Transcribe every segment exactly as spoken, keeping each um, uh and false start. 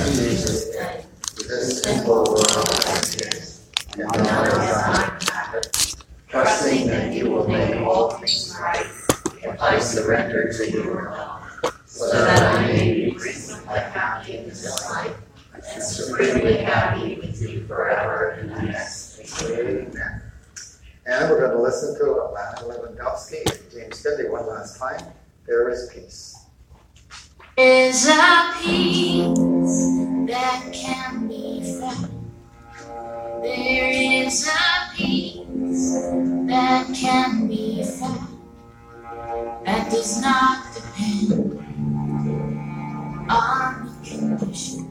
Jesus, this simple world as it is, and now is not matter. Trusting that you will make all things right, if I surrender to your will, so that I may be reasonably happy in this life, and supremely happy with you forever in the next. Amen. And we're going to listen to Alana Lewandowski and James Finley one last time. There is peace. There is a peace that can be found. There is a peace that can be found. That does not depend on the condition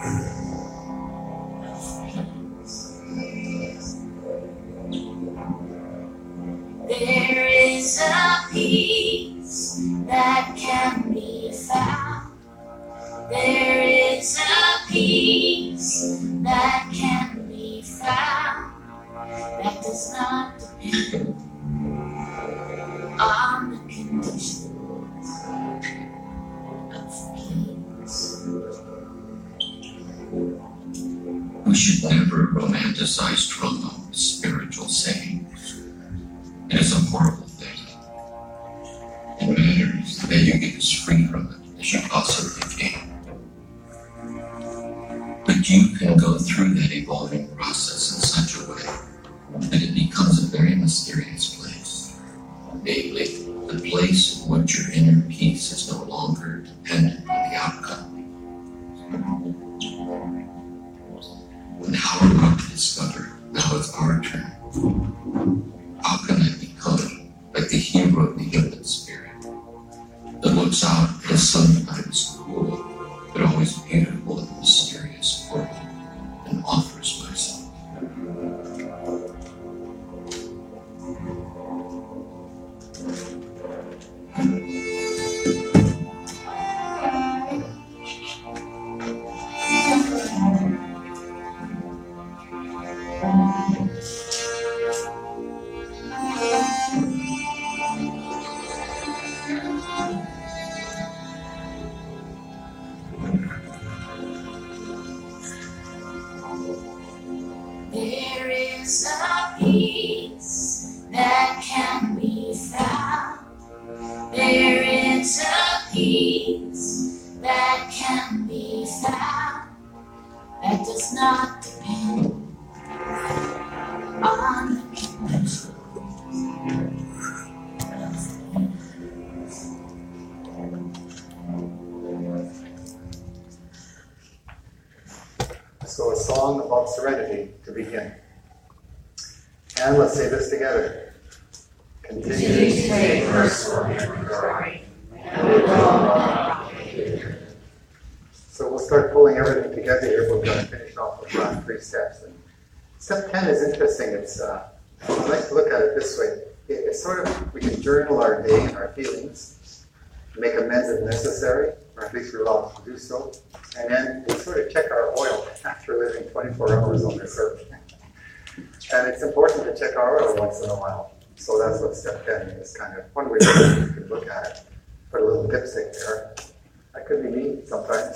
of peace. There is a peace that can be found. There is a peace that can be found. That does not depend on the conditions of peace. We should never romanticize trauma with spiritual sayings. It is a horrible thing. It matters that you get as free from it as you possibly can. But you can go through that evolving process in such a way that it becomes a very mysterious place. Namely, the place in which your inner peace is no longer dependent on the outcome. Now we're about to discover, now it's our turn. How can I become like the hero of the human spirit that looks out as sometimes cool, but always beautiful and mysterious world, and offers myself? There is a peace that can be found. There is a peace that can be found. That does not depend on the conditions. So a song about serenity to begin. And let's say this together. Continue to take merciful and glory, and we will not be. So we'll start pulling everything together here. We're going to finish off with the last three steps. And step ten is interesting. It's uh, I like to look at it this way. It, it's sort of, we can journal our day and our feelings, make amends if necessary, or at least we're allowed to do so. And then we sort of check our oil after living twenty-four hours on this earth. And it's important to check our oil once in a while. So that's what step ten is, kind of one way you can look at it. Put a little dipstick there. That could be me sometimes.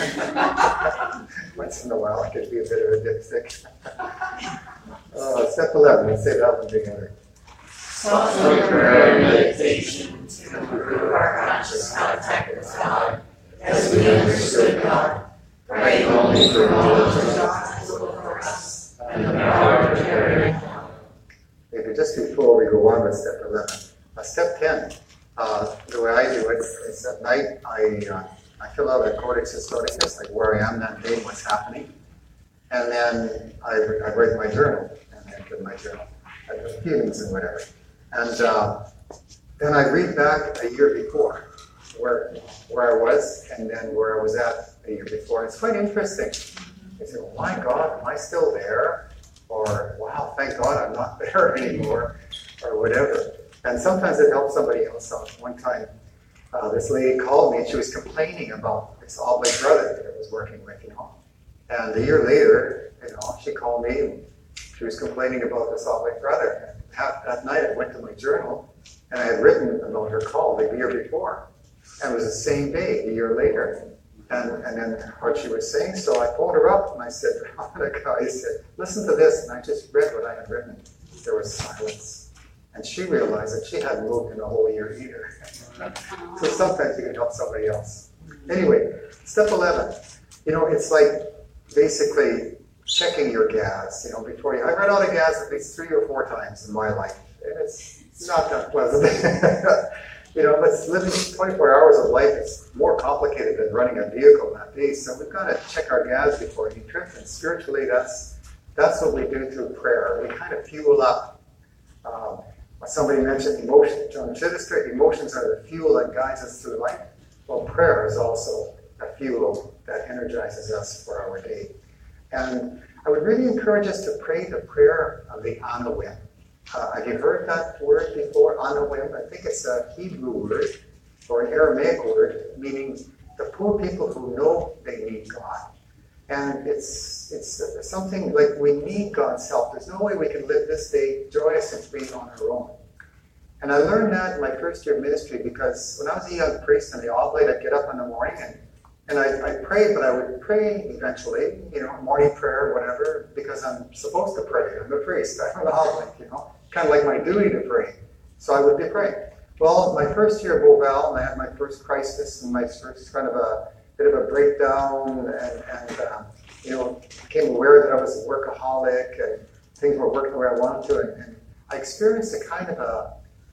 Once in a while, it could be a bit of a dipstick. uh, step eleven, let's say that one together. Thoughtful prayer and meditation to improve our conscious contact with God, as we understood God, praying only for knowledge of God's will for us, and the power to carry it out. Maybe just before we go on with step eleven, uh, step ten, uh, the way I do it is at night I uh, I fill out a Codex Historicus, like where I am that day, what's happening, and then I, I write my journal, and I enter my journal, I have feelings and whatever, and uh, then I read back a year before. Where where I was and then where I was at a year before. It's quite interesting. You say, oh my God, am I still there? Or, wow, thank God I'm not there anymore, or whatever. And sometimes it helps somebody else out. One time, uh, this lady called me and she was complaining about this oblate brother that I was working with, you know. And a year later, you know, she called me and she was complaining about this oblate brother. And that night I went to my journal and I had written about her call the year before. And it was the same day, a year later. And, and then what she was saying, so I pulled her up and I said, Veronica, I said, listen to this. And I just read what I had written. There was silence. And she realized that she hadn't moved in a whole year either. So sometimes you can help somebody else. Anyway, step eleven. You know, it's like basically checking your gas, you know, before you... I run out of gas at least three or four times in my life. And it's, it's not that pleasant. You know, but living twenty-four hours of life is more complicated than running a vehicle that day. So we've got to check our gas before we trip. And spiritually, that's that's what we do through prayer. We kind of fuel up. Um, somebody mentioned emotions. John Chittister, emotions are the fuel that guides us through life. Well, prayer is also a fuel that energizes us for our day. And I would really encourage us to pray the prayer of the Anawim. Uh, have you heard that word before, Anawim? I think it's a Hebrew word or an Aramaic word, meaning the poor people who know they need God. And it's it's something like we need God's help. There's no way we can live this day joyous and free on our own. And I learned that in my first year of ministry because when I was a young priest in the oblate, I'd get up in the morning and And I, I prayed, but I would pray eventually, you know, morning prayer, whatever, because I'm supposed to pray. I'm a priest. I'm an oblate, you know, kind of like my duty to pray. So I would be praying. Well, my first year of Beauval, and I had my first crisis and my first kind of a bit of a breakdown, and, and um, you know, became aware that I was a workaholic and things were working the way I wanted to, and, and I experienced a kind of a,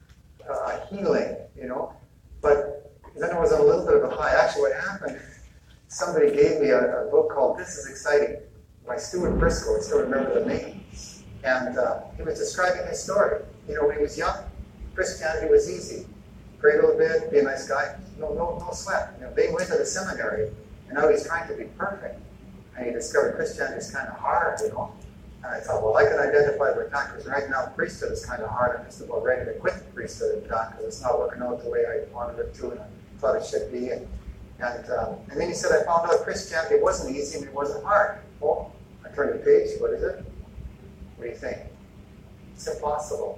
a healing, you know, but then I was on a little bit of a high. Actually, what happened, somebody gave me a, a book called This is Exciting by Stuart Briscoe. I still remember the name. And uh, he was describing his story. You know, when he was young, Christianity was easy. Pray a little bit, be a nice guy. No, no, no sweat. You know, they went to the seminary, and now he's trying to be perfect. And he discovered Christianity is kind of hard, you know. And I thought, well, I can identify with that because right now priesthood is kind of hard. I'm just about ready to quit the priesthood in fact because it's not working out the way I wanted it to and I thought it should be. And And, um, and then he said, I found out Christianity wasn't easy and it wasn't hard. Well, I turned the page. What is it? What do you think? It's impossible.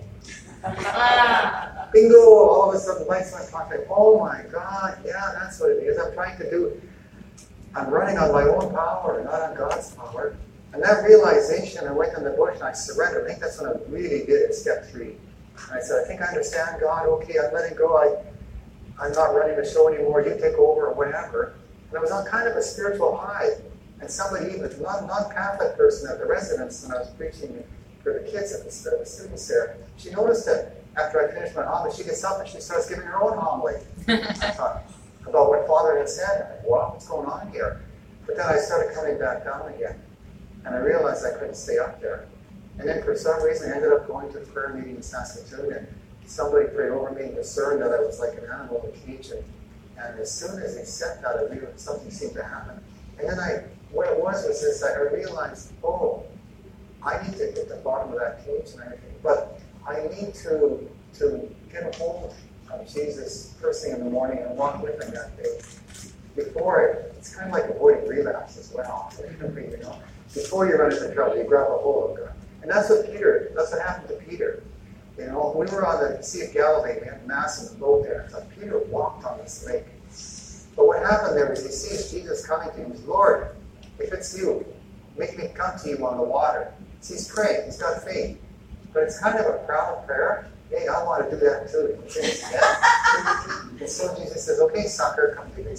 Bingo! All of a sudden, lights went on. Oh my God, yeah, that's what it is. I'm trying to do, I'm running on my own power, not on God's power. And that realization, I went in the bush and I surrendered. I think that's when I really did it, step three. And I said, I think I understand God. Okay, I'm letting go. I I'm not running the show anymore, you take over or whatever. And I was on kind of a spiritual high. And somebody, even a non, non-Catholic person at the residence, when I was preaching for the kids at the, the students there, she noticed that after I finished my homily, she gets up and she starts giving her own homily. I thought, about what Father had said. I'm like, wow, what's going on here? But then I started coming back down again. And I realized I couldn't stay up there. And then for some reason, I ended up going to the prayer meeting in Saskatoon, and somebody prayed over me and discerned that I was like an animal in a cage. And, and as soon as they said that, I realized something seemed to happen. And then I, what it was was this, I realized, oh, I need to get the bottom of that cage and everything. But I need to to get a hold of Jesus first thing in the morning and walk with him that day. Before it, it's kind of like avoiding relapse as well. You know, before you run into trouble, you grab a hold of God. And that's what Peter, that's what happened to Peter. You know, we were on the Sea of Galilee, we had Mass in the boat there. So Peter walked on this lake. But what happened there was he sees Jesus coming to him. He says, Lord, if it's you, make me come to you on the water. So he's praying, he's got faith. But it's kind of a proud prayer. Hey, I want to do that too. He says, yeah. And so Jesus says, okay, sucker, come to me.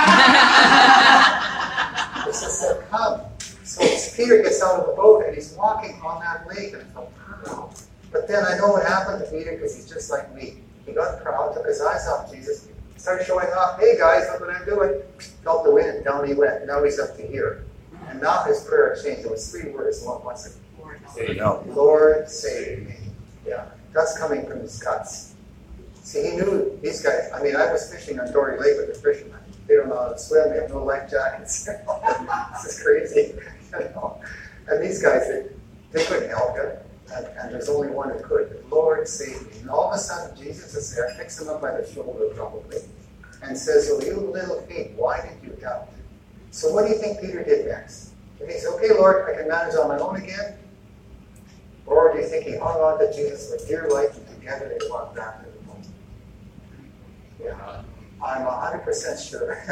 Jesus said, come. So Peter gets out of the boat and he's walking on that lake. And I thought, wow. But then I know what happened to Peter because he's just like me. He got proud, took his eyes off Jesus, started showing off, hey guys, look what I'm doing. Felt the wind and down he went. Now he's up to here. And now his prayer changed. It was three words. What was it? Lord, Lord, save me. Yeah, that's coming from his guts. See, he knew these guys. I mean, I was fishing on Dory Lake with the fishermen. They don't know how to swim. They have no life jackets. This is crazy. You know? And these guys, they, they couldn't help it. And, and there's only one who could. Lord, save me. And all of a sudden, Jesus is there, picks him up by the shoulder probably, and says, oh, you little feet, why did you doubt? So what do you think Peter did next? Did he say, okay, Lord, I can manage on my own again? Or do you think he hung on to Jesus with dear life and together they walked back to the boat? Yeah, I'm one hundred percent sure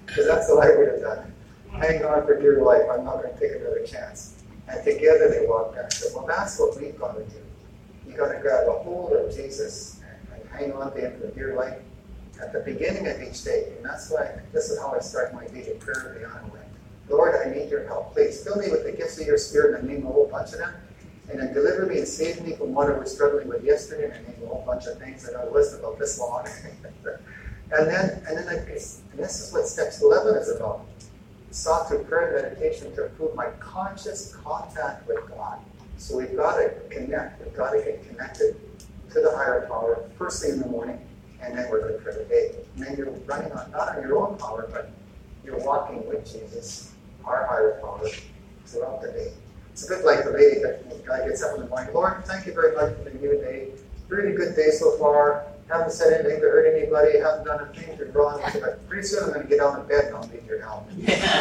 Because that's what I would have done. Hang on for dear life, I'm not going to take another chance. And together they walk back. So, well, that's what we've got to do. You've got to grab a hold of Jesus and, and hang on to him for dear life at the beginning of each day. And that's why, this is how I start my daily prayer beyond way. Lord, I need your help. Please fill me with the gifts of your Spirit, and I name a whole bunch of them. And then deliver me and save me from what I was struggling with yesterday, and I named a whole bunch of things. I got a list about this long. and then, and then, I, and this is what steps eleven is about. Sought through prayer and meditation to improve my conscious contact with God. So we've got to connect. We've got to get connected to the higher power first thing in the morning, and then we're good for the day. And then you're running on not on your own power, but you're walking with Jesus, our higher power, throughout the day. It's a bit like the lady that the guy gets up in the morning. Lord, thank you very much for the new day. Really good day so far. Haven't said anything to hurt anybody. Haven't done a thing to wrong. But pretty soon I'm going to get out of bed and I'll need your help.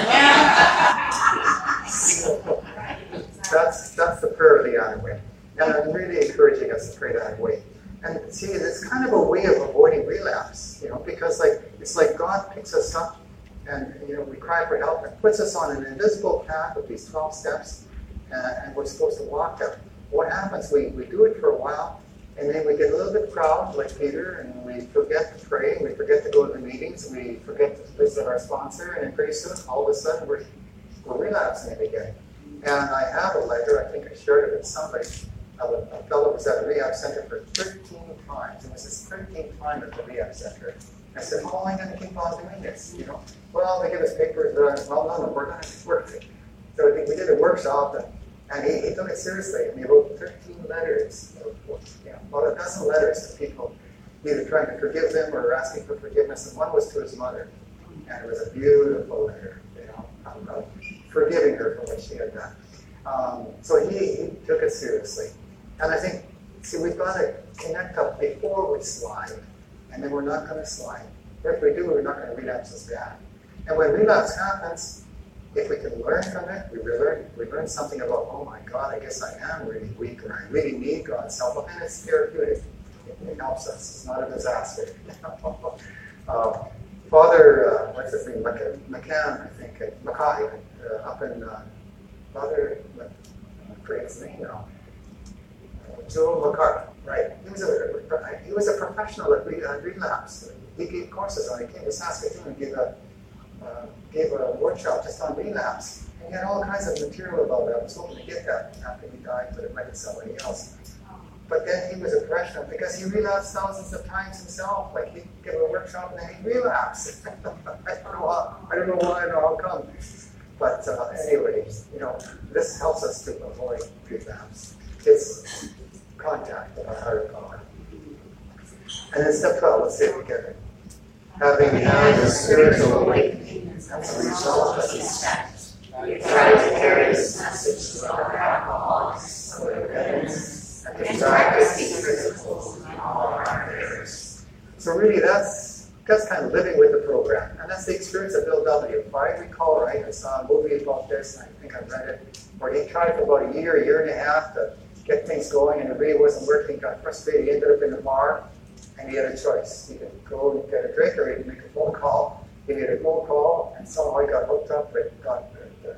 that's that's the prayer of the other way. And I'm really encouraging us to pray that way. And see, it's kind of a way of avoiding relapse, you know, because like it's like God picks us up and, you know, we cry for help and puts us on an invisible path with these twelve steps, uh, and we're supposed to walk them. What happens? We, we do it for a while, and then we get a little bit proud, like Peter, and we forget to pray, and we forget to go to the meetings, and we forget to visit our sponsor, and then pretty soon, all of a sudden, we're, we're relapsing it again. And I have a letter, I think I shared it with somebody, a, a fellow was at a rehab center for thirteen times. It was his thirteenth time at the rehab center. I said, how am I going to keep on doing this? You know, well, they give us papers, but well, no, no, we're going to work it. So I think we did a workshop, and, and he, he took it seriously, and he wrote thirteen letters, you know, about a dozen letters to people, either trying to forgive them or asking for forgiveness, and one was to his mother, and it was a beautiful letter, you know, about forgiving her for what she had done. Um, so he, he took it seriously, and I think, see, we've got to connect up before we slide, and then we're not going to slide. If we do, we're not going to relapse as bad. And when relapse happens, if we can learn from it, we learn, we learn something about, oh my God, I guess I am really weak, or I really need God's help, and it's therapeutic. It, it helps us. It's not a disaster. uh, Father, uh, what's his name, McCann, I think, uh, Mackay, uh, up in, uh, Father, I forget his name now, uh, Joe McCarthy, right? He was a he was a professional at re, uh, relapse. He gave courses on it. He came to Saskatoon and gave a uh, gave a workshop just on relapse. And he had all kinds of material about it. I was hoping to get that after he died, but it might be somebody else. But then he was a professional because he relapsed thousands of times himself. Like he'd give a workshop and then he'd relapse. I don't know why. I don't know why or how come. But uh, anyway, you know, this helps us to avoid relapse. It's contact with our higher power. And then step twelve, let's say it together. Having had a spiritual awakening as a result of these steps, we try to carry this message to our alcoholics of their goodness and to practice these principles in all our affairs. So really, that's that's kind of living with the program. And that's the experience of Bill W. If I recall right, I saw a movie about this, and I think I read it, where he tried for about a year, a year and a half to get things going, and it really wasn't working, got frustrated, he ended up in the bar, and he had a choice. He could go and get a drink, or he could make a phone call. He made a phone call, and somehow he got hooked up with God, uh,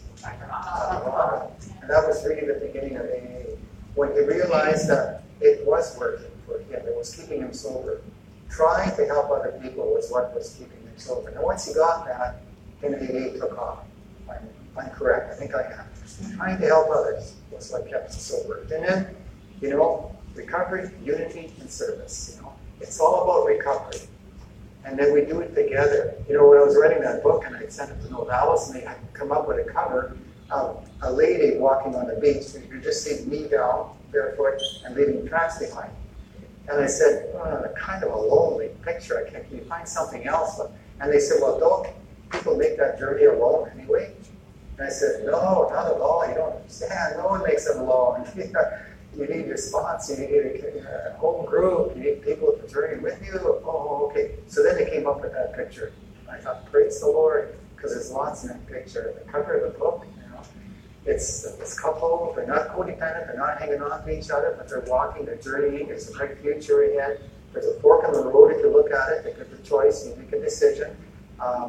uh, and that was really the beginning of A A. When he realized that it was working for him, it was keeping him sober. Trying to help other people was what was keeping him sober. And once he got that, then A A took off. I'm, I'm correct, I think I am. Trying to help others was what kept him sober. And then, you know, recovery, unity, and service. You know, it's all about recovery. And then we do it together. You know, when I was writing that book and I sent it to Novalis, and they had come up with a cover of a lady walking on the beach, and you could just see me down, barefoot, and leaving tracks behind. And I said, oh, kind of a lonely picture. I can't, can you find something else? And they said, well, don't people make that journey alone anyway? And I said, no, not at all. You don't understand. No one makes it alone. You need your spots. You need a home group. You need people to journey with you. Oh, okay. So then they came up with that picture. I thought, praise the Lord, because there's lots in that picture. The cover of the book, you know, it's this couple. They're not codependent. They're not hanging on to each other, but they're walking. They're journeying. There's a bright future ahead. There's a fork in the road if you look at it. They get the choice. You make a decision. Um,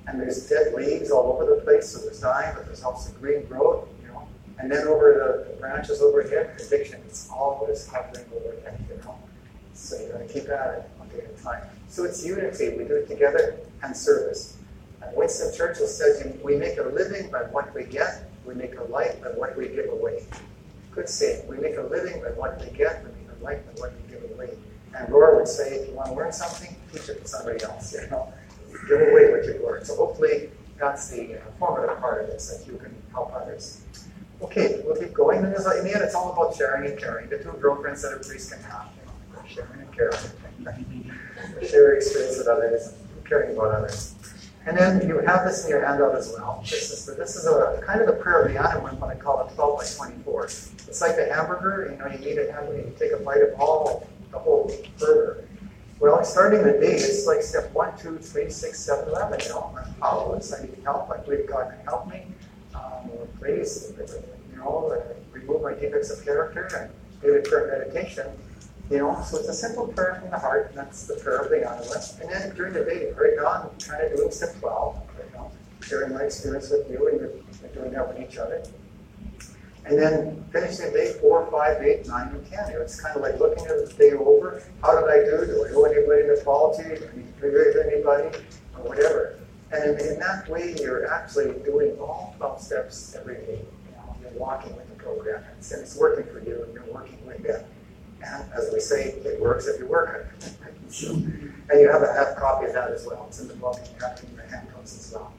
and there's dead leaves all over the place, so there's dying, but there's also green growth, you know. And then over the, the branches overhead, addiction, it's always hovering overhead, you know. So you're going to keep at it one day at a time. So it's unity. We do it together, and service. And Winston Churchill says, we make a living by what we get, we make a life by what we give away. Good saying. We make a living by what we get, we make a life by what we give away. And Laura would say, if you want to learn something, teach it to somebody else, you know. Give away what you've learned. So hopefully that's the uh, formative part of this, that you can help others. Okay, we'll keep going. And in the end, it's all about sharing and caring. The two girlfriends that a priest can have. You know, sharing and caring. Share experience with others, caring about others. And then you have this in your handout as well. This is, the, this is a kind of the prayer of the animal, what I call a twelve by twenty-four. It's like a hamburger. You know, you need a hamburger, you take a bite of all the whole burger. Well, starting the day, it's like step one, two, three, six, seven, eleven. You know, how it's I need help. I believe God can help me. Um, please, you know, remove my defects of character and daily prayer meditation. You know, so it's a simple prayer from the heart, and that's the prayer of the analyst. And then during the day, right on, kind of doing step twelve, you know, sharing my experience with you, and you're doing that with each other. And then finishing the day four, five, eight, nine, and ten. It's kind of like looking at the day over. How did I do? Do I owe anybody an apology? Do I need to forgive anybody? Or whatever. And in, in that way, you're actually doing all twelve steps every day. You know, you're walking with the program, and it's working for you, and you're working with it. And as we say, it works if you work it. So, and you have a half copy of that as well. It's in the book, and you have it in your handouts as well.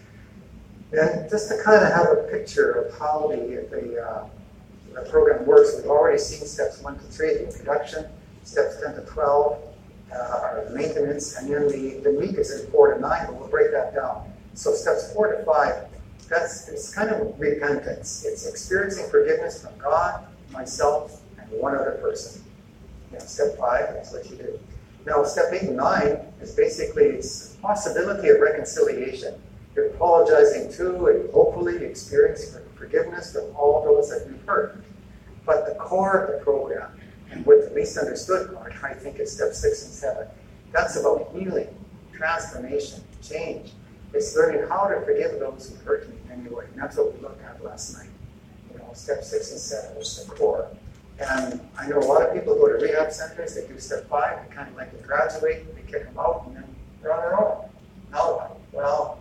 And just to kind of have a picture of how the, the, uh, the program works, we've already seen steps one to three, the introduction, steps ten to twelve, uh, are the maintenance, and then the, the week is in four to nine, but we'll break that down. So steps four to five, that's it's kind of repentance. It's experiencing forgiveness from God, myself, and one other person. You know, step five, that's what you do. Now, step eight and nine is basically it's possibility of reconciliation. You're apologizing to and hopefully experiencing forgiveness from all those that you've hurt. But the core of the program, and what the least understood part, I think, is step six and seven. That's about healing, transformation, change. It's learning how to forgive those who hurt me in any way. And that's what we looked at last night. You know, step six and seven is the core. And I know a lot of people go to rehab centers, they do step five, they kind of like to graduate, they kick them out, and then they're on their own. Now what? Well,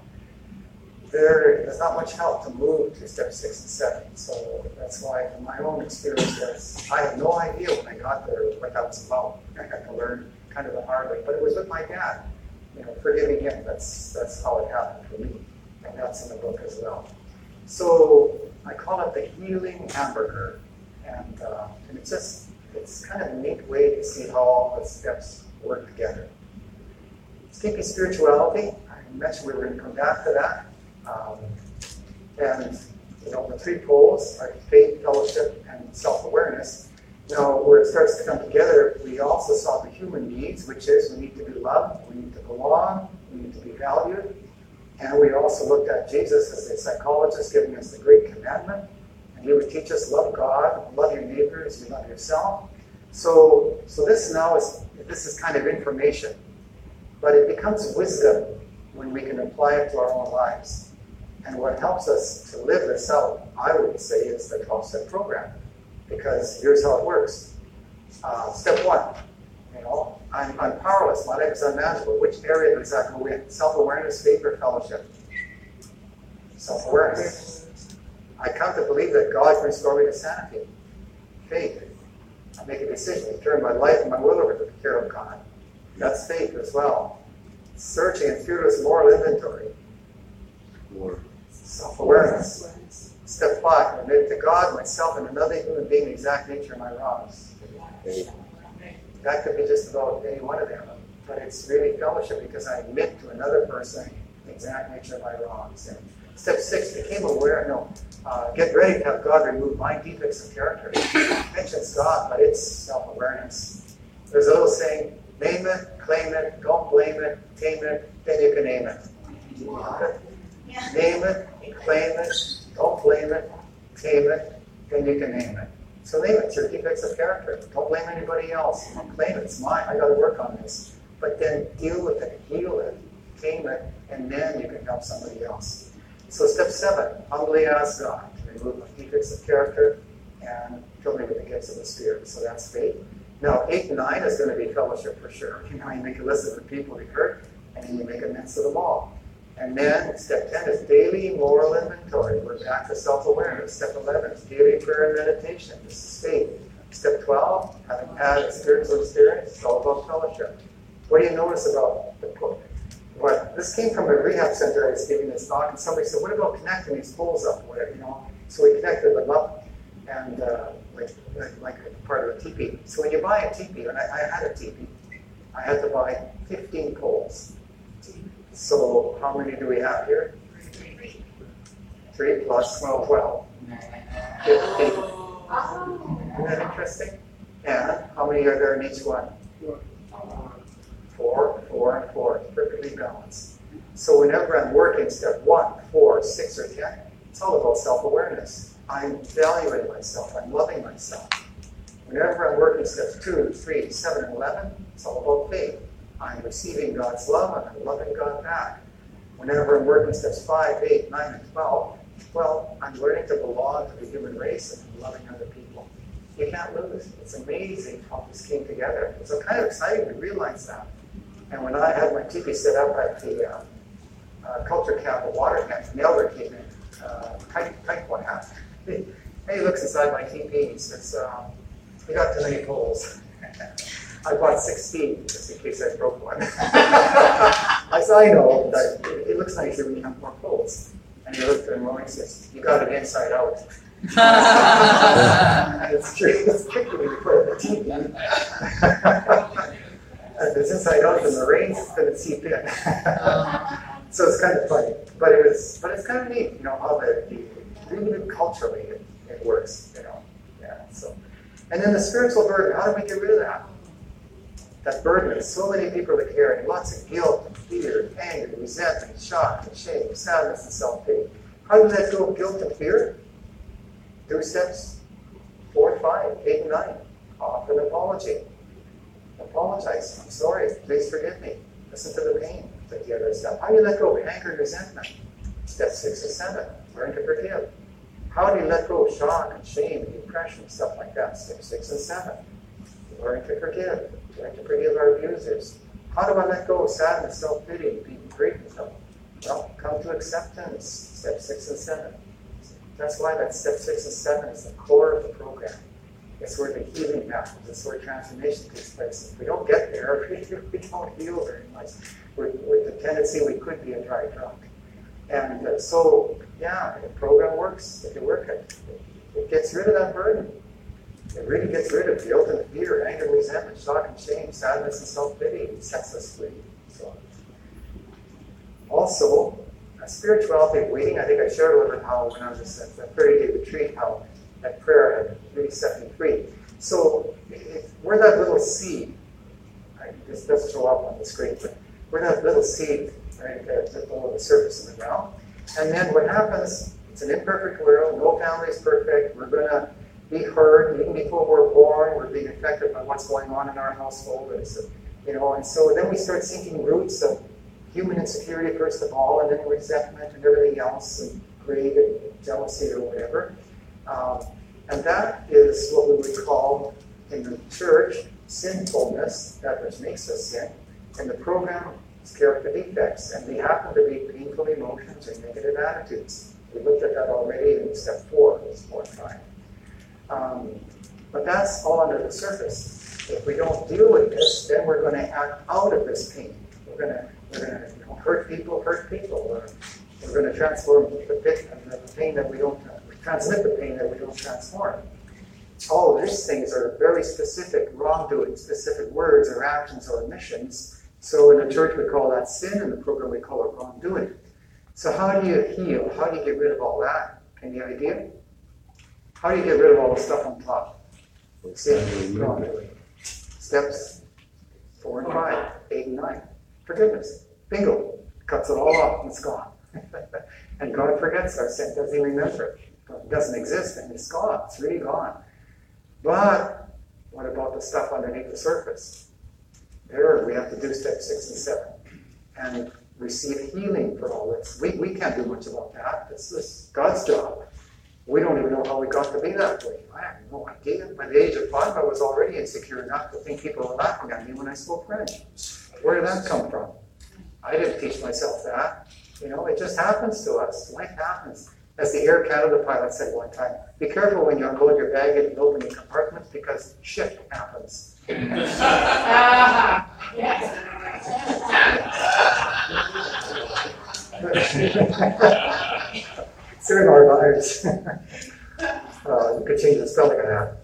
there, there's not much help to move to step six and seven. So that's why, in my own experience, was, I had no idea when I got there what that was about. I had to learn kind of the hard way. But it was with my dad, you know, forgiving him. That's, that's how it happened for me. And that's in the book as well. So I call it the healing hamburger. And, uh, and it's just, it's kind of a neat way to see how all the steps work together. Escaping spirituality, I mentioned we were going to come back to that. Um, and, you know, the three poles are faith, fellowship, and self-awareness. Now, where it starts to come together, we also saw the human needs, which is we need to be loved, we need to belong, we need to be valued. And we also looked at Jesus as a psychologist giving us the great commandment. He would teach us, love God, love your neighbor as you love yourself. So, so this now is, this is kind of information, but it becomes wisdom when we can apply it to our own lives. And what helps us to live this out, I would say, is the twelve-step program, because here's how it works. Uh, step one, you know, I'm, I'm powerless, my life is unmanageable. Which area does that go in? Self-awareness, faith, or fellowship? Self-awareness. I come to believe that God can restore me to sanity. Faith. I make a decision to turn my life and my will over to the care of God. That's faith as well. Searching and fearless moral inventory. Self-awareness. Step five, admit to God, myself, and another human being the exact nature of my wrongs. That could be just about any one of them. But it's really fellowship because I admit to another person the exact nature of my wrongs. And step six, became aware, no, uh, get ready to have God remove my defects of character. It mentions God, but it's self-awareness. There's a little saying, name it, claim it, don't blame it, tame it, then you can name it. Yeah. Name it, claim it, don't blame it, tame it, then you can name it. So name it, it's your defects of character. Don't blame anybody else. Don't claim it, it's mine, I got to work on this. But then deal with it, heal it, attainment, and then you can help somebody else. So step seven, humbly ask God to remove my defects of character and fill me with the gifts of the Spirit. So that's faith. Now, eight and nine is going to be fellowship for sure. You know, you make a list of the people you hurt, and then you make amends to them all. And then step ten is daily moral inventory. We're back to self-awareness. Step eleven is daily prayer and meditation. This is faith. Step twelve, having had a spiritual experience, it's all about fellowship. What do you notice about the book? What this came from a rehab center. I was giving this talk, and somebody said, "What about connecting these poles up?" Whatever, you know. So we connected them up, and uh, like, like like part of a teepee. So when you buy a teepee, and I, I had a teepee, I had to buy fifteen poles. So how many do we have here? Three plus twelve. Fifteen. Isn't that interesting? And how many are there in each one? Four, four, and four. It's perfectly balanced. So whenever I'm working step one, four, six, or ten, it's all about self-awareness. I'm valuing myself. I'm loving myself. Whenever I'm working steps two, three, seven, and eleven, it's all about faith. I'm receiving God's love and I'm loving God back. Whenever I'm working steps five, eight, nine, and twelve, well, I'm learning to belong to the human race and I'm loving other people. You can't lose. It's amazing how this came together. It's kind of exciting to realize that. And when I had my teepee set up at the uh, uh, culture camp, the water camp, the elder came in, uh, kite, kite one half. Hey, he looks inside my teepee and he says, um, "You got too many poles." I bought sixteen just in case I broke one. I said, "I know, but it, it looks nicer when you have more poles." And he looked at him and he says, "You got it inside out." And it's true, it's tricky when you put it in the T V. If it's inside out, then the rain's going to seep in. So it's kind of funny. But it was, but it's kind of neat, you know, how the, the really culturally it, it works, you know. Yeah. So, and then the spiritual burden, how do we get rid of that? That burden that so many people are carrying, lots of guilt and fear, anger, resentment, shock and shame, sadness and self-pity. How do we let go of guilt and fear? Two steps, four, five, eight, and nine. Offer an apology. Apologize. I'm sorry. Please forgive me. Listen to the pain. Take the other step. How do you let go of anger and resentment? Step six and seven. Learn to forgive. How do you let go of shock and shame and depression, stuff like that? Step six and seven. Learn to forgive. Learn to forgive our abusers. How do I let go of sadness, self-pity, being grief and stuff? Well, come to acceptance. Step six and seven. That's why that step six and seven is the core of the program. It's where the healing happens. It's where transformation takes place. If we don't get there, we don't heal very much. With, with the tendency we could be a dry drunk. And uh, so, yeah, the program works if you work it. It gets rid of that burden. It really gets rid of guilt and fear, anger, resentment, shock and shame, sadness and self-pity. It sets us free. So, also, uh, spirituality of waiting. I think I shared a little bit how when I was at the thirty-day retreat, how that prayer had really set me free. So, if we're that little seed. Right, this doesn't show up on the screen, but we're that little seed right uh, below the surface of the ground. And then what happens? It's an imperfect world. No family is perfect. We're going to be hurt even before we're born. We're being affected by what's going on in our household. And so, you know, and so then we start sinking roots of human insecurity first of all, and then resentment and everything else, and greed and jealousy or whatever. Um, and that is what we would call in the church sinfulness, that which makes us sin. In the program, it's character defects, and they happen to be painful emotions or negative attitudes. We looked at that already in step four, it's four and five. Um, but that's all under the surface. If we don't deal with this, then we're going to act out of this pain. We're going to we're going to you know, hurt people, hurt people. We're, we're going to transform the, pit, the pain that we don't uh, transmit the pain that we don't transform. All of these things are very specific wrongdoing, specific words or actions or omissions. So in the church we call that sin, in the program we call it wrongdoing. So how do you heal? How do you get rid of all that? Any idea? How do you get rid of all the stuff on top? Sin, wrongdoing. Steps four and five, eight and nine. Forgiveness. Bingo. Cuts it all off and it's gone. And God forgets our sin, doesn't even remember it. It doesn't exist and it's gone. It's really gone. But what about the stuff underneath the surface? There we have to do step six and seven. And receive healing for all this. We, we can't do much about that. This is God's job. We don't even know how we got to be that way. I have no idea. By the age of five, I was already insecure enough to think people were laughing at me when I spoke French. Where did that come from? I didn't teach myself that. You know, it just happens to us. Life happens. As the Air Canada pilot said one time, be careful when you unload your baggage and open your compartments because shit happens. It's in our lives. uh, you could change the spelling of that.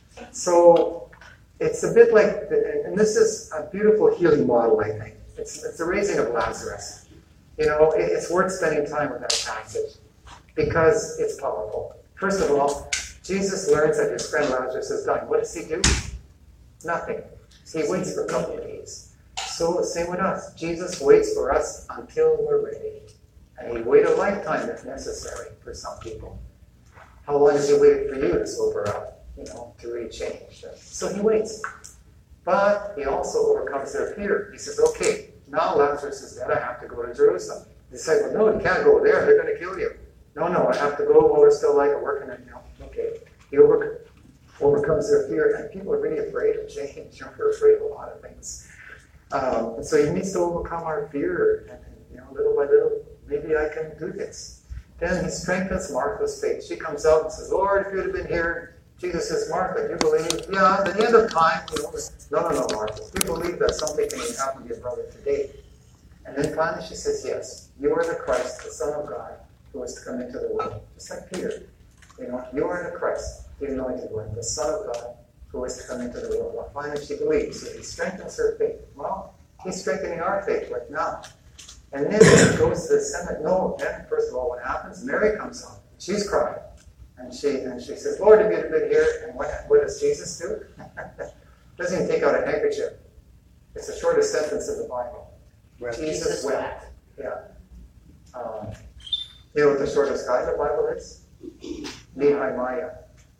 So it's a bit like, the, and this is a beautiful healing model, I think. It's, it's the raising of Lazarus. You know, it, it's worth spending time with that passage because it's powerful. First of all, Jesus learns that his friend Lazarus is dying. What does he do? Nothing. He waits for a couple of days. So same with us. Jesus waits for us until we're ready. And he wait a lifetime if necessary for some people. How long has he waited for you to sober up, you know, to really change? So he waits. But he also overcomes their fear. He says, okay, now Lazarus is dead, I have to go to Jerusalem. The disciples, no, you can't go there, they're going to kill you. No, no, I have to go while they're still alive and working it. No, okay. He over, overcomes their fear, and people are really afraid of change. We're afraid of a lot of things. Um, and so he needs to overcome our fear, and, and you know, little by little, maybe I can do this. Then he strengthens Martha's faith. She comes out and says, Lord, if you'd have been here, Jesus says, Martha, do you believe? Yeah, at the end of time, you know, no, no, no, Martha. Do you believe that something can happen to your brother today? And then finally she says, yes, you are the Christ, the Son of God, who is to come into the world. Just like Peter. You know, you are the Christ, the anointed one, the Son of God, who is to come into the world. Well, finally she believes. So he strengthens her faith. Well, he's strengthening our faith right now. And then he goes to the cemetery. No, then first of all, what happens? Mary comes on. She's crying. And she and she says, Lord, if you'd been here, and what, what does Jesus do? Doesn't even take out a handkerchief. It's the shortest sentence in the Bible. Wept. Jesus wept. Yeah. Um, you know what the shortest guy in the Bible is? Nehemiah.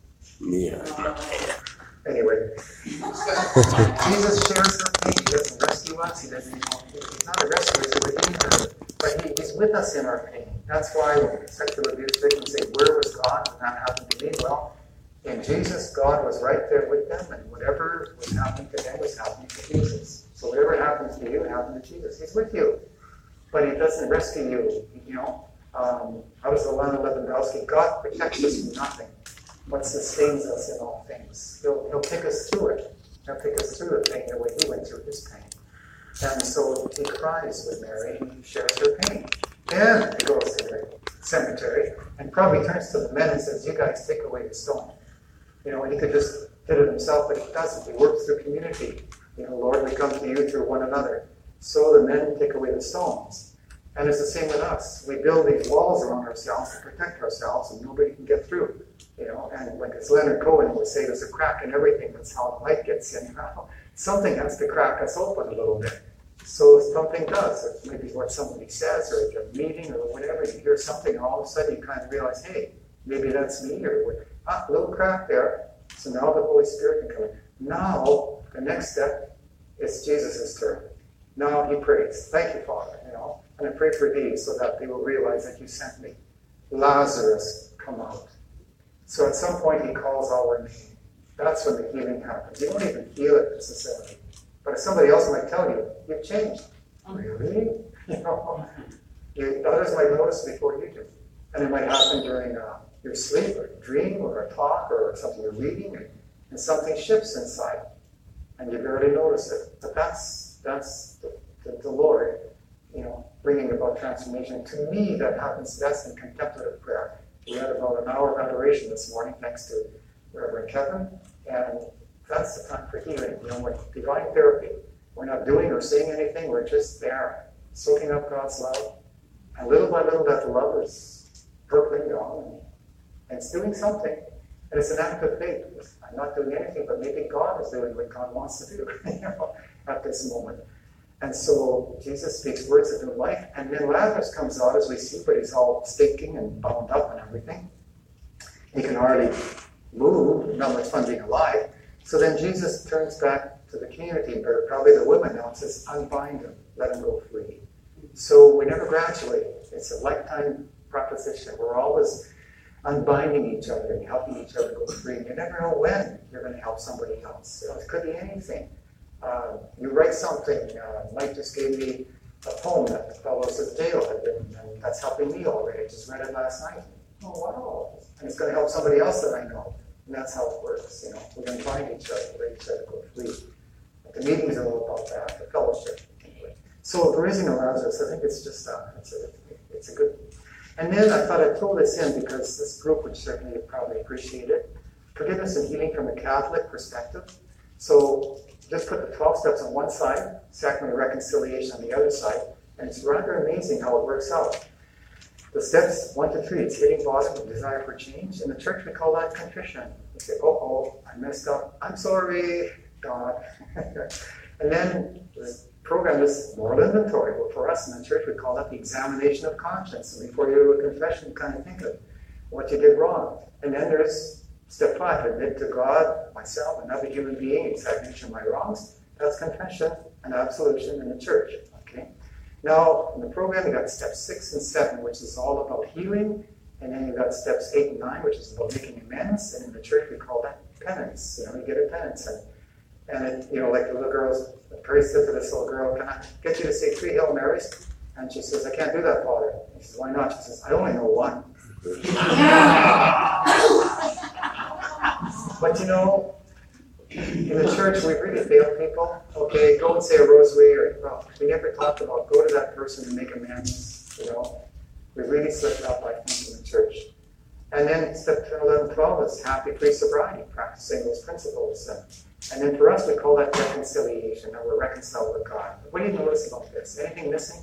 Yeah. Anyway, Jesus shares her pain. He doesn't rescue us. He doesn't. He's not a rescuer. He's a redeemer. But he, he's with us in our pain. That's why when sexual abuse victims say, "Where was God when that happened to me?" Well, in Jesus, God was right there with them, and whatever was happening to them was happening to Jesus. So whatever happens to you, happened to Jesus. He's with you, but He doesn't rescue you. You know, um, how does Alana Lewandowski? God protects us from nothing, but sustains us in all things. He'll He'll take us through it. He'll take us through the pain the way He went through His pain. And so He cries with Mary, and He shares her pain. Then He goes to the cemetery and probably turns to the men and says, "You guys take away the stone." You know, and He could just did it Himself, but He doesn't. He works through community. You know, Lord, we come to You through one another. So the men take away the stones. And it's the same with us. We build these walls around ourselves to protect ourselves, and nobody can get through. You know, and like as Leonard Cohen would say, there's a crack in everything. That's how the light gets in. Something has to crack us open a little bit. So something does. It's maybe what somebody says, or at a meeting, or whatever. You hear something, and all of a sudden you kind of realize, hey, maybe that's me, or what. Ah, a little crack there. So now the Holy Spirit can come in. Now the next step is Jesus' turn. Now He prays, "Thank You, Father," you know, and I pray for these so that they will realize that You sent me. Lazarus, come out. So at some point He calls our name. That's when the healing happens. You don't even feel it necessarily. But if somebody else might tell you, "You've changed." Really? You know, you, others might notice before you do. And it might happen during uh, your sleep, or a dream, or a talk, or something you're reading, and, and something shifts inside. And you barely notice it. But that's that's the, the, the Lord, you know, bringing about transformation. To me, that happens best in contemplative prayer. We had about an hour of adoration this morning, thanks to Reverend Kevin, and that's the time for healing. You know, we're divine therapy. We're not doing or saying anything. We're just there, soaking up God's love. And little by little, that love is percolating on, and it's doing something. And it's an act of faith. I'm not doing anything, but maybe God is doing what God wants to do, you know, at this moment. And so Jesus speaks words of new life, and then Lazarus comes out, as we see, but he's all stinking and bound up and everything. He can hardly move, not much fun being alive. So then Jesus turns back to the community, or probably the women now, and says, "Unbind him, let him go free." So we never graduate. It's a lifetime proposition. We're always unbinding each other and helping each other go free. And you never know when you're going to help somebody else. You know, it could be anything. Uh, you write something. Uh, Mike just gave me a poem that the fellows at jail have written, and that's helping me already. I just read it last night. Oh, wow. And it's going to help somebody else that I know. And that's how it works. You know, we're going to find each other, let each other go free. But the meetings are all about that, the fellowship. So the raising of Lazarus, I think it's just uh, it's a it's a good. And then I thought I'd throw this in because this group would certainly probably appreciate it. Forgiveness and healing from a Catholic perspective. So just put the twelve steps on one side, sacrament of reconciliation on the other side, and it's rather amazing how it works out. The steps one to three, it's hitting bottom with desire for change. In the church, we call that contrition. We say, oh, oh, I messed up. I'm sorry, God. And then the program is moral inventory. Well, for us in the church, we call that the examination of conscience. And before you do a confession, kind of think of what you did wrong. And then there's step five, admit to God, myself, another human being, examination of my wrongs. That's confession and absolution in the church. Okay. Now, in the program, you got steps six and seven, which is all about healing. And then you got steps eight and nine, which is about making amends. And in the church, we call that penance. You know, you get a penance. And, and it, you know, like the little girls, the priest said to this little girl, can I get you to say three Hail Marys? And she says, I can't do that, Father. He says, why not? She says, I only know one. But you know, in the church, we really fail people. Okay, go and say a rosary, or, well, we never talked about go to that person and make amends, you know. We really slipped up, I think, in the church. And then step eleven, twelve is happy pre-sobriety, practicing those principles. And, and then for us, we call that reconciliation, and we're reconciled with God. What do you notice about this? Anything missing?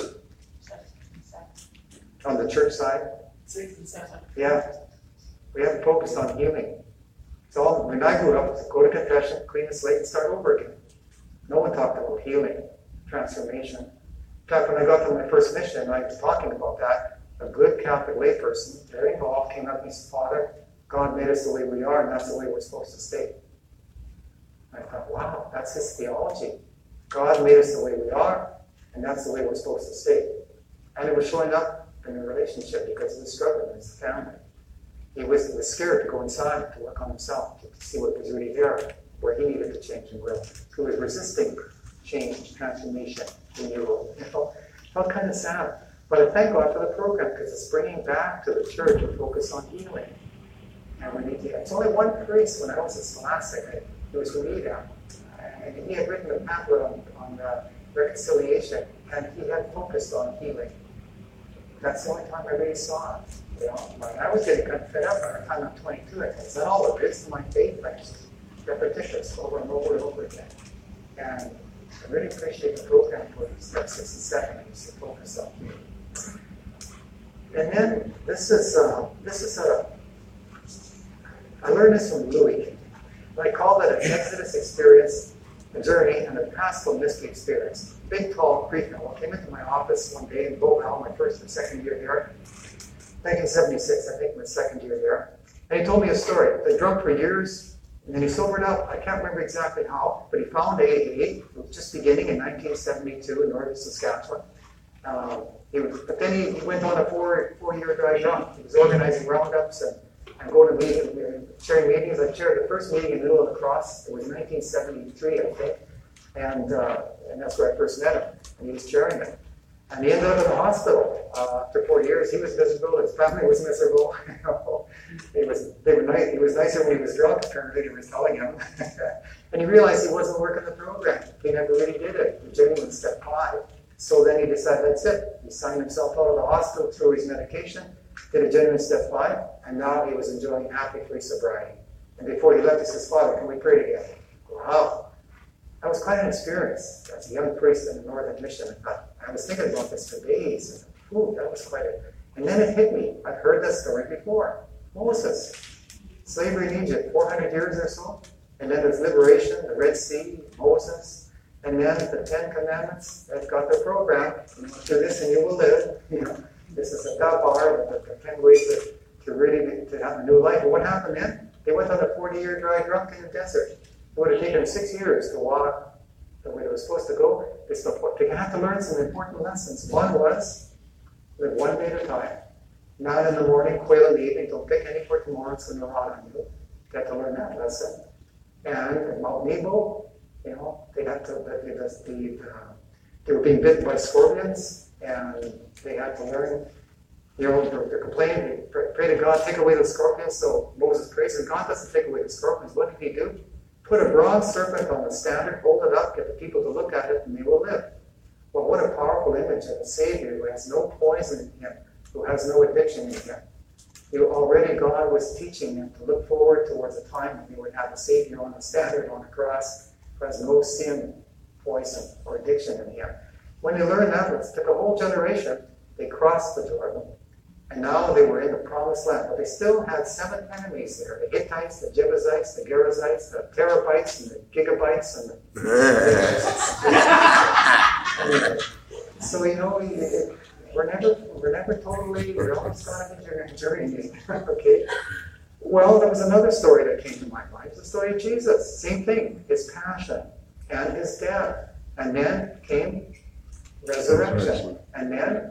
On the church side? Six and seven. Yeah. We haven't focused on healing. So all, when I grew up, it was go to confession, clean the slate, and start over again. No one talked about healing, transformation. In fact, when I got to my first mission, I was talking about that. A good Catholic layperson, very involved, came up and said, Father, God made us the way we are, and that's the way we're supposed to stay. I thought, wow, that's his theology. God made us the way we are, and that's the way we're supposed to stay. And it was showing up in the relationship because he was struggling with his family. He was, he was scared to go inside to work on himself, to see what was really there, where he needed to change and grow. He was resisting change, transformation, renewal. You know, felt kind of sad. But I thank God for the program because it's bringing back to the church a focus on healing. And we need to, it's only one priest when I was at Scholastic. It was Rita. And he had written a pamphlet on, on uh, reconciliation, and he had focused on healing. That's the only time I really saw it. You know, when I was getting kind of fed up by the time I'm twenty-two. I said, is that all there is to my faith? Like, repetitious over and over and over again. And I really appreciate the program for step six and seven. I used to focus on healing. And then this is uh, this is a. I learned this from Louis. I call it an Exodus experience, a journey, and a paschal mystery experience. Big, tall Greek fellow came into my office one day in Bowell, my first and second year there. nineteen seventy-six, I think, my second year there. And he told me a story. He was drunk for years, and then he sobered up. I can't remember exactly how, but he found A A. It was just beginning in nineteen seventy-two in northern Saskatchewan. Um, he was, but then he, he went on a four, four-year dry drunk. He was organizing roundups and, and going to meetings, sharing meetings. I chaired the first meeting in the middle of the cross. It was nineteen seventy-three, I think. And, uh, and that's where I first met him. And he was chairing it. And he ended up in the hospital uh, after four years. He was miserable. His family was miserable. He was, they were nice. He was nicer when he was drunk, apparently, they were telling him. And he realized he wasn't working the program. He never really did it. He genuine step five. So then he decided that's it. He signed himself out of the hospital through his medication, did a genuine step five, and now he was enjoying happy free sobriety. And before he left, he says, Father, can we pray together? Wow. That was quite an experience. As a young priest in the Northern Mission, I thought, I was thinking about this for days. And, ooh, that was quite a... And then it hit me. I've heard this story before. Moses. Slavery in Egypt, four hundred years or so. And then his liberation, the Red Sea, Moses. And then the Ten Commandments. They've got their program. You know, do this and you will live. You know, this is a dabar, the, the ten ways to, to really to have a new life. And what happened then? They went on a forty-year dry drunk in the desert. It would have taken them six years to walk the way they were supposed to go. They, still, they had to learn some important lessons. One was, live one day at a time. Nine in the morning, quail in the evening. Don't pick any for tomorrow, it's going to rot on you. They had to learn that lesson. And at Mount Nebo, you know, they had to, the, the, the, uh, they were being bitten by scorpions, and they had to learn, you know, they're, they're complaining, they pray, pray to God, take away the scorpions. So Moses prays, and God doesn't take away the scorpions. What did he do? Put a bronze serpent on the standard, hold it up, get the people to look at it, and they will live. Well, what a powerful image of a Savior who has no poison in him, who has no addiction in him. You know, already God was teaching them to look forward towards a time when he would have a Savior on the standard, on the cross, who has no sin, poison, or addiction in him. When they learned that, it took a whole generation. They crossed the Jordan, and now they were in the Promised Land. But they still had seven enemies there: the Hittites, the Jebusites, the Gerizzites, the Terabytes, and the Gigabytes, and the. So you know, it, it, we're never we're never totally. We're always going to be journeying. Okay. Well, there was another story that came to my mind. It's the story of Jesus. Same thing. His passion and his death, and then came resurrection, and then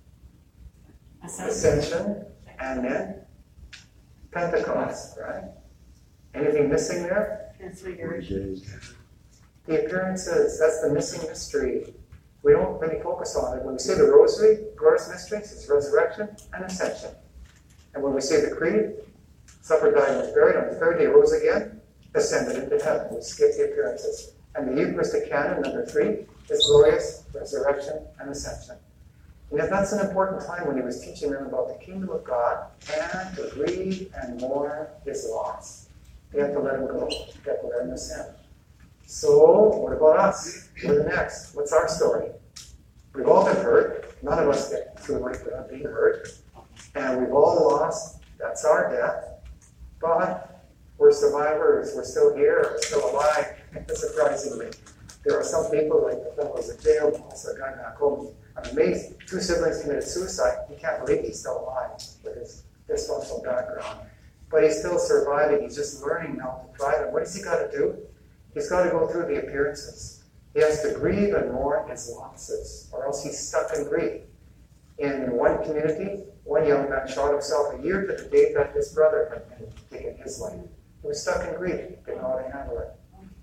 ascension, and then Pentecost. Right? Anything missing there? Transfiguration. The appearances. That's the missing mystery. We don't really focus on it. When we say the Rosary, glorious mysteries, it's resurrection and ascension. And when we say the Creed, suffered, died, and was buried, on the third day rose again, ascended into heaven. We skip the appearances. And the Eucharistic canon, number three, is glorious, resurrection, and ascension. And yet that's an important time when he was teaching them about the kingdom of God and to grieve and mourn his loss. They have to let him go. They have to let him ascend. So, what about us? We're the next. What's our story? We've all been hurt. None of us get through life without being hurt. And we've all lost. That's our death. But we're survivors. We're still here. We're still alive. Surprisingly. There are some people, like the fellows in jail, also a guy back home. I'm amazed. Two siblings committed suicide. You can't believe he's still alive with his dysfunctional background. But he's still surviving. He's just learning how to thrive. And what has he got to do? He's got to go through the appearances. He has to grieve and mourn his losses, or else he's stuck in grief. In one community, one young man shot himself a year to the date that his brother had been taken his life. He was stuck in grief, didn't know how to handle it.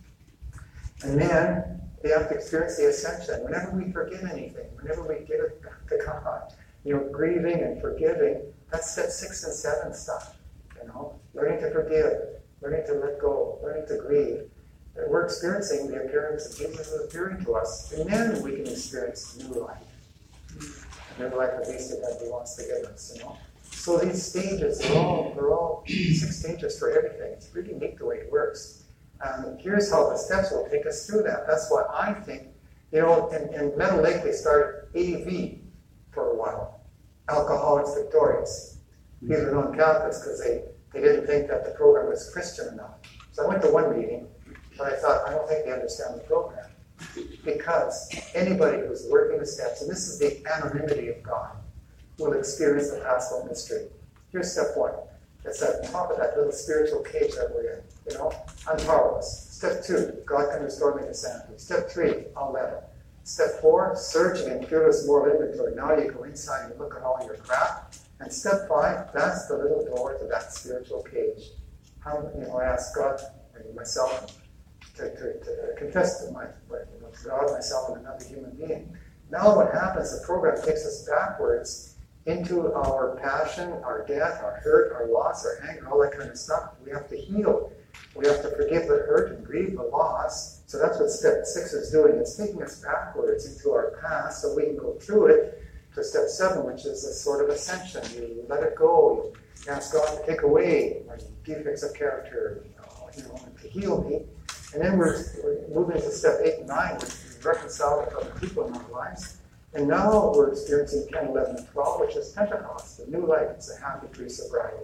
And then they have to experience the ascension. Whenever we forgive anything, whenever we give it back to God, you know, grieving and forgiving, that's step six and seven stuff. You know, learning to forgive, learning to let go, learning to grieve. And we're experiencing the appearance of Jesus is appearing to us, and then we can experience new life. New life at least that he wants to give us, you know. So these stages are all they're all six stages for everything. It's pretty neat the way it works. Um, here's how the steps will take us through that. That's why I think, you know, in, in Meadow Lake they started A V for a while. Alcoholics Victorious. These were non-Catholics because they, they didn't think that the program was Christian enough. So I went to one meeting, but I thought, I don't think they understand the program. Because anybody who's working the steps, and this is the anonymity of God, will experience the paschal mystery. Here's step one. It's at the top of that little spiritual cage that we're in. You know, I'm powerless. Step two, God can restore me to sanity. Step three, I'll let him. Step four, searching and fearless moral inventory. Now you go inside and look at all your crap. And step five, that's the little door to that spiritual cage. How, you know, I ask God, and myself, to, to, to confess to, my, you know, to God, myself, and another human being. Now what happens, the program takes us backwards into our passion, our death, our hurt, our loss, our anger, all that kind of stuff. We have to heal. We have to forgive the hurt and grieve the loss. So that's what step six is doing. It's taking us backwards into our past so we can go through it to step seven, which is a sort of ascension. You let it go. You ask God to take away my defects of character, you know, you know, to heal me. And then we're, we're moving to step eight and nine, which is reconciling with other people in our lives. And now we're experiencing ten, eleven, and twelve, which is Pentecost, the new life. It's a happy pre-sobriety.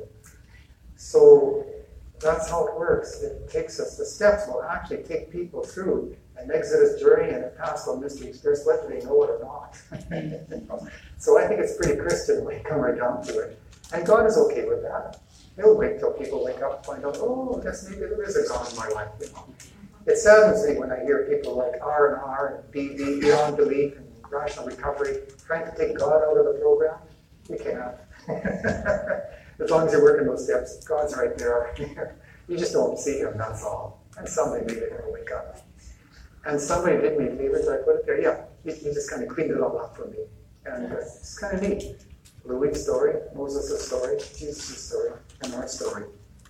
So that's how it works. It takes us, the steps will actually take people through an Exodus journey and a paschal mystery experience, whether they know it or not. So I think it's pretty Christian when you come right down to it. And God is okay with that. He'll wait till people wake up and find out, oh, I guess maybe there is a God in my life, you know. it saddens me when I hear people like R and R and B B, Beyond Belief and Rational Recovery, trying to take God out of the program. You can't. As long as you're working those steps, God's right there. You just don't see him, that's all. And somebody made it ever wake up. And somebody did me a favor, so I put it there. Yeah, he, he just kind of cleaned it all up for me. And uh, it's kind of neat. Louis' story, Moses' story, Jesus' story, and our story.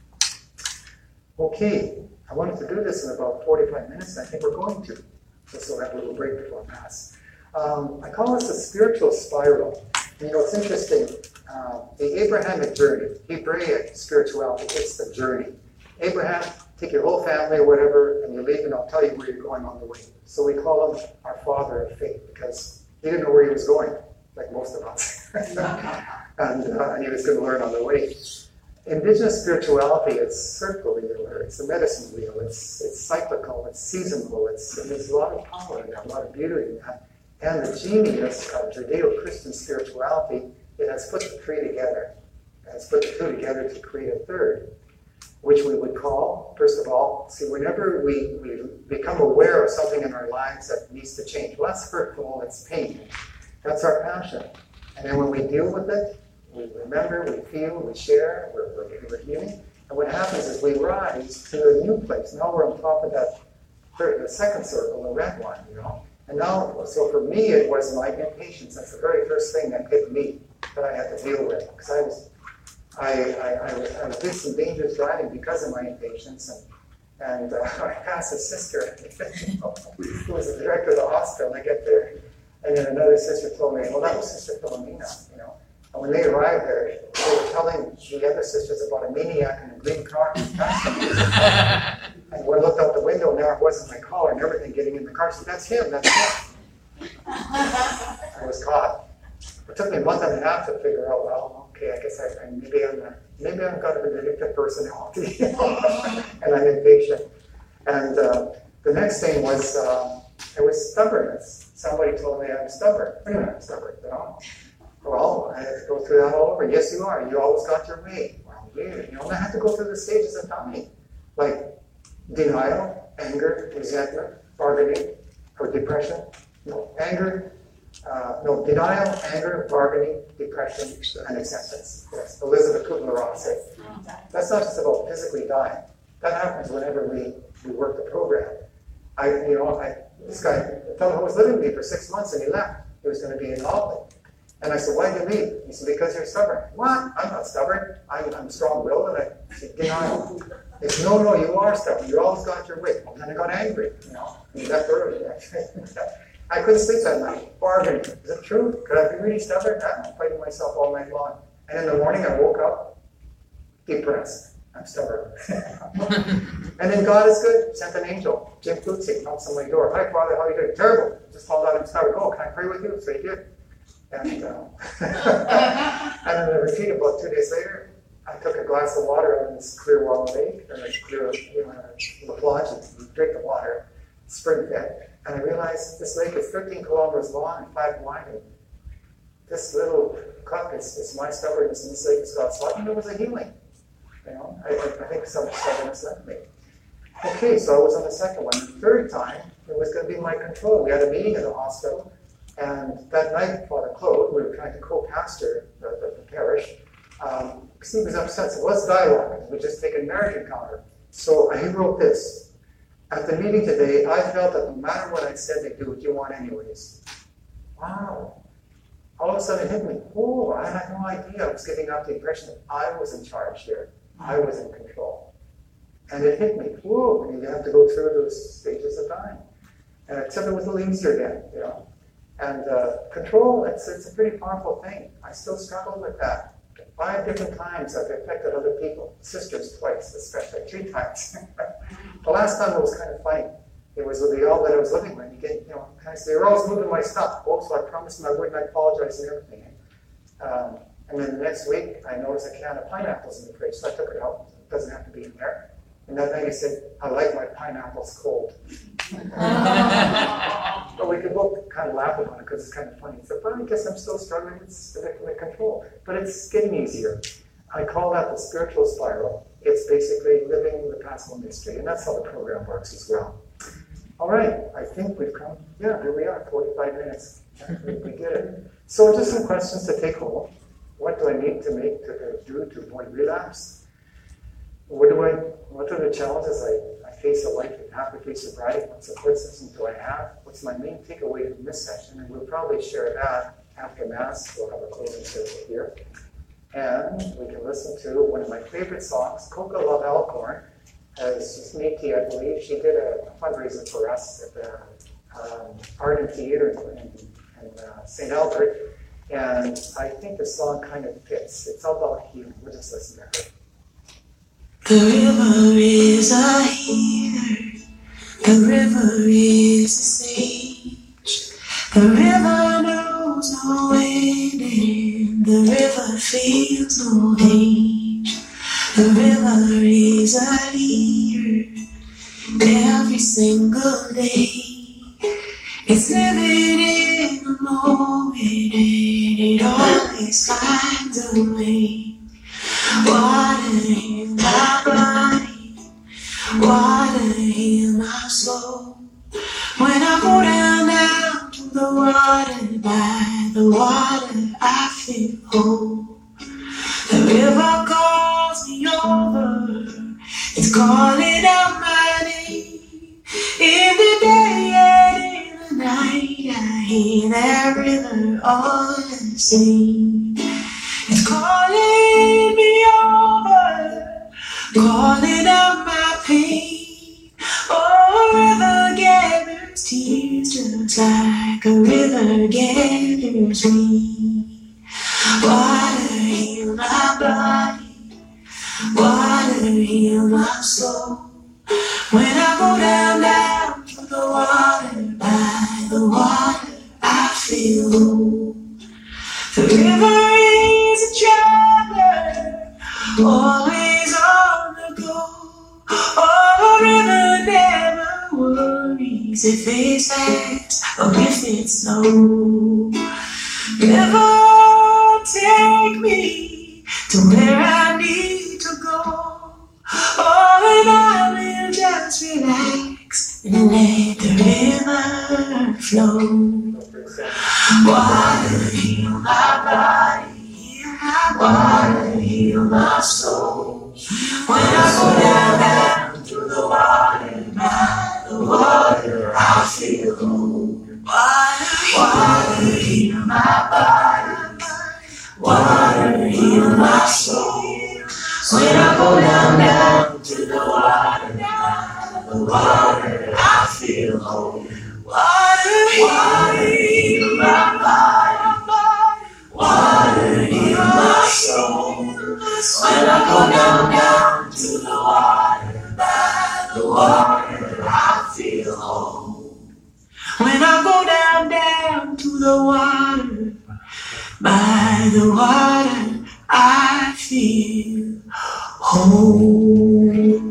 Okay, I wanted to do this in about forty-five minutes, and I think we're going to. Just so we'll have a little break before Mass. Um, I call this a spiritual spiral. And, you know, it's interesting. Uh, the Abrahamic journey, Hebraic spirituality, it's the journey. Abraham, take your whole family or whatever, and you leave, and I'll tell you where you're going on the way. So we call him our father of faith, because he didn't know where he was going, like most of us. and, uh, and he was going to learn on the way. Indigenous spirituality is circular, it's a medicine wheel, it's it's cyclical, it's seasonal, it's, and there's a lot of power in that, a lot of beauty in that. And the genius of Judeo-Christian spirituality, it has put the three together. It has put the two together to create a third, which we would call, first of all, see, whenever we, we become aware of something in our lives that needs to change, well, that's hurtful, it's pain. That's our passion. And then when we deal with it, we remember, we feel, we share, we're, we're, we're healing. And what happens is we rise to a new place. Now we're on top of that third, the second circle, the red one, you know. And now, so for me, it was my impatience. That's the very first thing that hit me that I had to deal with. Because I was, I, I, I, I did some dangerous driving because of my impatience. And, and uh, I passed a sister who was the director of the hospital. And I get there, and then another sister told me, well, that was Sister Philomena, you know. And when they arrived there, they were telling the other sisters about a maniac in a green car who passed them. And when I looked out the window, now it wasn't my collar and everything getting in the car. So that's him, that's him. I was caught. It took me a month and a half to figure out, well, okay, I guess I, I maybe I'm a, maybe I've got a vindictive personality. And I'm impatient. And uh, the next thing was, uh, it was stubbornness. Somebody told me I'm stubborn. What do you mean I'm stubborn? You know? Well, I had to go through that all over. Yes, you are. You always got your way. Well, yeah. You know, I had to go through the stages of dying. Like denial, anger, resentment, bargaining, or depression. No, anger, uh, no, denial, anger, bargaining, depression, and acceptance. Yes, Elizabeth Kubler-Ross said. That's not just about physically dying. That happens whenever we, we work the program. I, you know, I, this guy, the fellow who was living with me for six months and he left. He was going to be in Albany. And I said, why did you leave? He said, because you're stubborn. What? I'm not stubborn. I'm, I'm strong-willed. And I said, denial. He said, no, no, you are stubborn. You always got your way. And then I got angry, you know. And he left early. I couldn't sleep that night. Bargaining. Is it true? Could I be really stubborn? I'm fighting myself all night long. And in the morning, I woke up depressed. I'm stubborn. And then God is good. Sent an angel. Jim Klutzik knocks on my door. Hi, Father, how are you doing? Terrible. Just found out I'm stubborn. Oh, can I pray with you? So he did. And, uh, and then I repeated about two days later, I took a glass of water out in this Clearwater Lake, or a clear, you know, La Plage, and drink the water, spring fed. And I realized this lake is thirteen kilometers long and five wide. And this little cup is, is my stubbornness, and this lake is God's love. And it was a healing. You know, I, I think some stubbornness left me. Okay, so I was on the second one. The third time, it was going to be my control. We had a meeting at the hospital. And that night, Father Claude, we were trying to co-pastor the, the, the parish, um, because he was upset. So let's dialogue. We just take a marriage encounter. So he wrote this. At the meeting today, I felt that no matter what I said, they do what you want anyways. Wow. All of a sudden it hit me. Oh, I had no idea. I was giving out the impression that I was in charge here. I was in control. And it hit me. Whoa, you have to go through those stages of dying. And except it was a little easier then, you know. And uh, control, it's, it's a pretty powerful thing. I still struggle with that. Five different times I've affected other people. Sisters twice, especially, three times. The last time it was kind of funny. It was with the all that I was living with. You get, you know, kind of say, you're always moving my stuff. Oh, so I promised them I wouldn't, I apologize and everything. Um, and then the next week, I noticed a can of pineapples in the fridge, so I took it out. It doesn't have to be in there. And that night he said, I like my pineapples cold. But we could both kind of laugh about it because it's kind of funny. So, but I guess I'm still struggling with, with control. But it's getting easier. I call that the spiritual spiral. It's basically living the Paschal mystery. And that's how the program works as well. All right, I think we've come, yeah, here we are, forty-five minutes. We, we did it. So just some questions to take home. What do I need to make to do to avoid relapse? What do I, what are the challenges I, I face in life in halfway sobriety? What support system do I have? What's my main takeaway from this session? And we'll probably share that after Mass. We'll have a closing circle here. And we can listen to one of my favorite songs, Coca Love Alcorn. As Métis, I believe, she did a fundraiser for us at the um, Art and Theatre in, in uh, Saint Albert. And I think the song kind of fits. It's all about healing. We'll just listen to her. The river is a healer. The river is a sage. The river knows no ending. The river feels no age. The river is a leader every single day. It's living in the moment and it always finds a way. Water in my body, water in my soul. When I go down, down to the water, by the water I feel whole. The river calls me over, it's calling out my name. In the day and in the night, I hear that river all the same. It's calling me over, calling out my pain. Oh, a river gathers tears just like a river gathers me. Water heal my body, water heal my soul. When I go down, down to the water, by the water I feel whole. The river is a traveler, always on the go. Oh, a river never worries if it's fast or if it's slow. River, take me to where I need to go. Oh, and I will just relax and let the river flow. Water heal my body, heal my water heal my soul. When I go down, down to the water, by the water I feel whole. Water, water heal my body, water heal my soul. When I go down, down to the water, by the water I feel whole. Water, water heal my body, water heal my soul. When I go down, down to the water, by the water I feel whole. When I go down, down to the water, by the water I feel whole.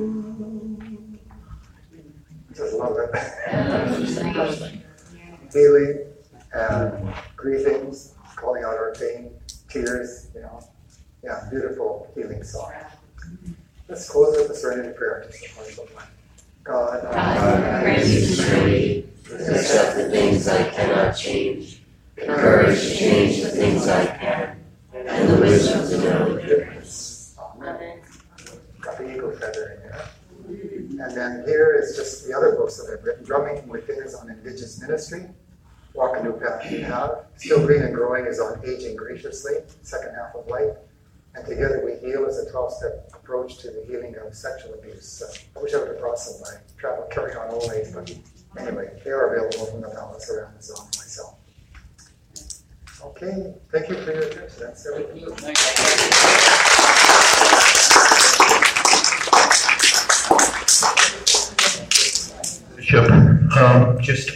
Just love it. Healing and grieving, calling out our pain, tears, you know. Yeah, beautiful healing song. Let's close with the serenity prayer. God, God, grant me serenity to accept the things I cannot change, courage to change the things I can, and the wisdom to know the difference. Amen. Got the eagle feather in there. And then here is just the other books that I've written. Drumming with Fingers on Indigenous Ministry. Walk a New Path You Have. Still Green and Growing is on Aging Graciously, second half of life. And Together We Heal is a twelve-step approach to the healing of sexual abuse. Uh, I wish I would have brought some by travel carry on always, but anyway, they are available from the palace around the zone myself. Okay, thank you for your attention. That's everything. Bishop, um, just